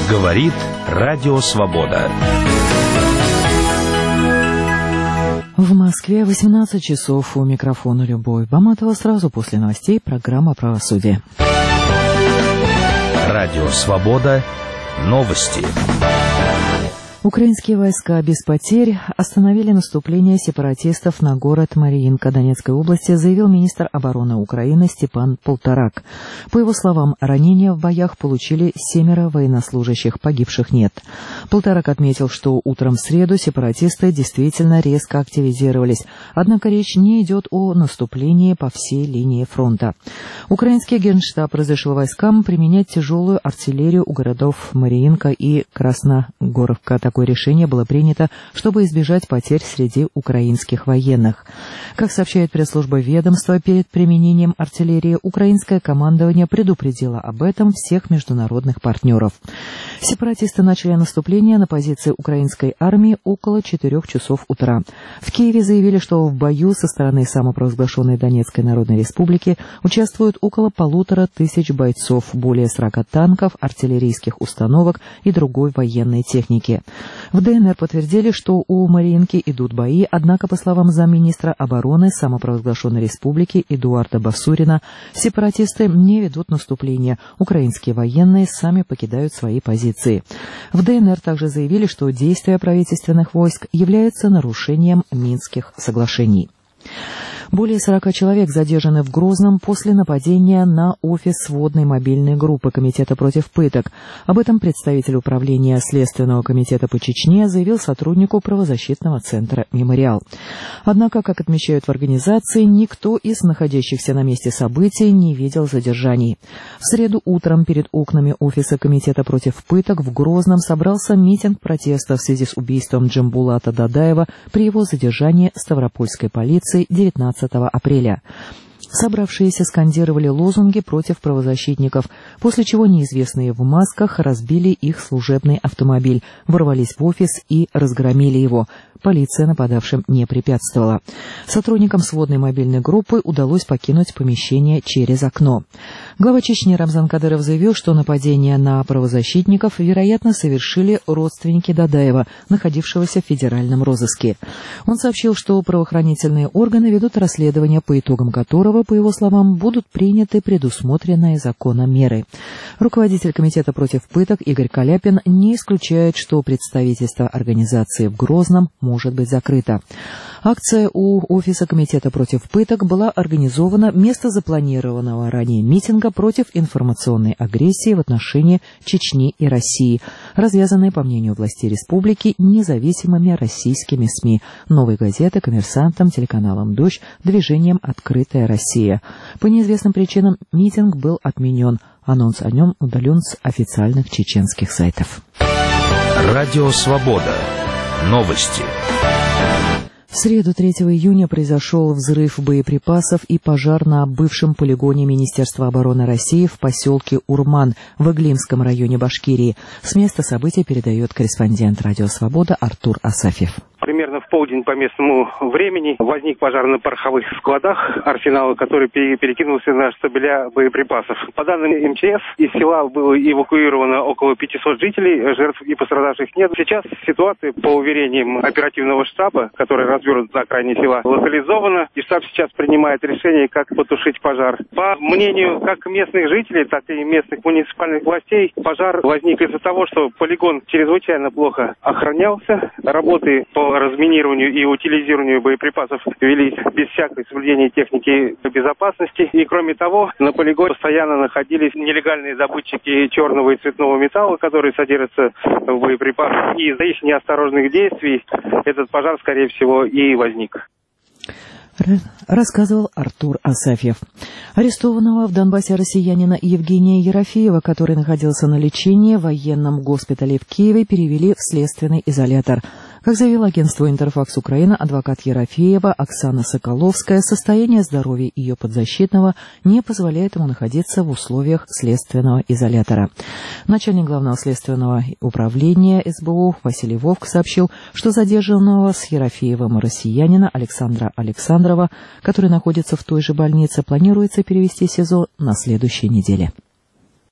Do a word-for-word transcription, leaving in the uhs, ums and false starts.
Говорит Радио Свобода. В Москве восемнадцать часов. У микрофона Любовь Баматова. Сразу после новостей программа «Правосудие». Радио Свобода. Новости. Украинские войска без потерь остановили наступление сепаратистов на город Марьинка Донецкой области, заявил министр обороны Украины Степан Полторак. По его словам, ранения в боях получили семеро военнослужащих, погибших нет. Полторак отметил, что утром в среду сепаратисты действительно резко активизировались, однако речь не идет о наступлении по всей линии фронта. Украинский генштаб разрешил войскам применять тяжелую артиллерию у городов Марьинка и Красногоровка. Такое решение было принято, чтобы избежать потерь среди украинских военных. Как сообщает пресс-служба ведомства, перед применением артиллерии украинское командование предупредило об этом всех международных партнеров. Сепаратисты начали наступление на позиции украинской армии около четырех часов утра. В Киеве заявили, что в бою со стороны самопровозглашенной Донецкой Народной Республики участвуют около полутора тысяч бойцов, более сорока танков, артиллерийских установок и другой военной техники. В ДНР подтвердили, что у Марьинки идут бои, однако, по словам замминистра обороны самопровозглашенной республики Эдуарда Басурина, сепаратисты не ведут наступление. Украинские военные сами покидают свои позиции. В ДНР также заявили, что действия правительственных войск являются нарушением Минских соглашений. Более сорока человек задержаны в Грозном после нападения на офис сводной мобильной группы Комитета против пыток. Об этом представитель управления Следственного комитета по Чечне заявил сотруднику правозащитного центра «Мемориал». Однако, как отмечают в организации, никто из находящихся на месте событий не видел задержаний. В среду утром перед окнами офиса Комитета против пыток в Грозном собрался митинг протеста в связи с убийством Джамбулата Дадаева при его задержании Ставропольской полицией девятнадцатого апреля. Собравшиеся скандировали лозунги против правозащитников, после чего неизвестные в масках разбили их служебный автомобиль, ворвались в офис и разгромили его. Полиция нападавшим не препятствовала. Сотрудникам сводной мобильной группы удалось покинуть помещение через окно. Глава Чечни Рамзан Кадыров заявил, что нападение на правозащитников, вероятно, совершили родственники Дадаева, находившегося в федеральном розыске. Он сообщил, что правоохранительные органы ведут расследование, по итогам которого, по его словам, будут приняты предусмотренные законом меры. Руководитель Комитета против пыток Игорь Каляпин не исключает, что представительство организации в Грозном может быть закрыто. Акция у офиса Комитета против пыток была организована вместо запланированного ранее митинга против информационной агрессии в отношении Чечни и России, развязанной, по мнению властей республики, независимыми российскими СМИ, «Новой газетой», «Коммерсантом», телеканалом «Дождь», движением «Открытая Россия». По неизвестным причинам митинг был отменен. Анонс о нем удален с официальных чеченских сайтов. Радио Свобода. Новости. В среду третьего июня произошел взрыв боеприпасов и пожар на бывшем полигоне Министерства обороны России в поселке Урман в Иглимском районе Башкирии. С места события передает корреспондент «Радио Свобода» Артур Асафьев. Примерно в полдень по местному времени возник пожар на пороховых складах арсенала, который перекинулся на штабеля боеприпасов. По данным эм че эс, из села было эвакуировано около пятисот жителей, жертв и пострадавших нет. Сейчас ситуация, по уверениям оперативного штаба, который развернут на окраине села, локализована, и штаб сейчас принимает решение, как потушить пожар. По мнению как местных жителей, так и местных муниципальных властей, пожар возник из-за того, что полигон чрезвычайно плохо охранялся, работы по разминированию и утилизированию боеприпасов велись без всякого соблюдения техники безопасности. И кроме того, на полигоне постоянно находились нелегальные добытчики черного и цветного металла, которые содержатся в боеприпасах. И из-за их неосторожных действий этот пожар, скорее всего, и возник. Рассказывал Артур Асафьев. Арестованного в Донбассе россиянина Евгения Ерофеева, который находился на лечении в военном госпитале в Киеве, перевели в следственный изолятор. Как заявил агентству «Интерфакс Украина» адвокат Ерофеева Оксана Соколовская, состояние здоровья ее подзащитного не позволяет ему находиться в условиях следственного изолятора. Начальник главного следственного управления эс бэ у Василий Вовк сообщил, что задержанного с Ерофеевым россиянина Александра Александрова, который находится в той же больнице, планируется перевести в СИЗО на следующей неделе.